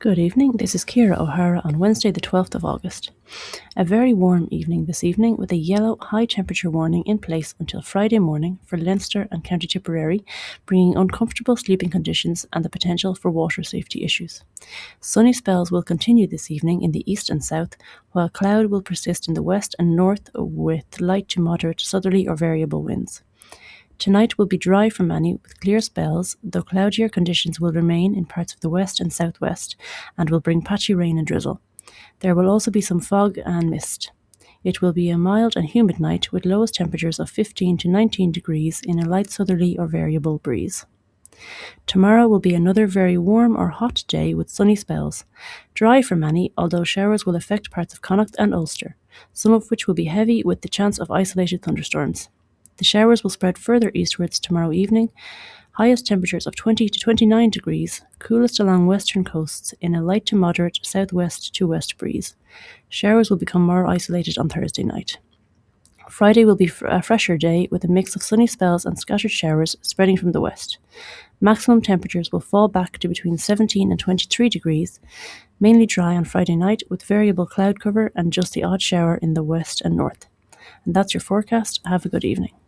Good evening, this is Ciara O'Hara on Wednesday the 12th of August. A very warm evening this evening with a yellow high temperature warning in place until Friday morning for Leinster and County Tipperary, bringing uncomfortable sleeping conditions and the potential for water safety issues. Sunny spells will continue this evening in the east and south, while cloud will persist in the west and north with light to moderate southerly or variable winds. Tonight will be dry for many with clear spells, though cloudier conditions will remain in parts of the west and southwest and will bring patchy rain and drizzle. There will also be some fog and mist. It will be a mild and humid night with lowest temperatures of 15 to 19 degrees in a light southerly or variable breeze. Tomorrow will be another very warm or hot day with sunny spells. Dry for many, although showers will affect parts of Connacht and Ulster, some of which will be heavy with the chance of isolated thunderstorms. The showers will spread further eastwards tomorrow evening, highest temperatures of 20 to 29 degrees, coolest along western coasts in a light to moderate southwest to west breeze. Showers will become more isolated on Thursday night. Friday will be a fresher day with a mix of sunny spells and scattered showers spreading from the west. Maximum temperatures will fall back to between 17 and 23 degrees, mainly dry on Friday night with variable cloud cover and just the odd shower in the west and north. And that's your forecast. Have a good evening.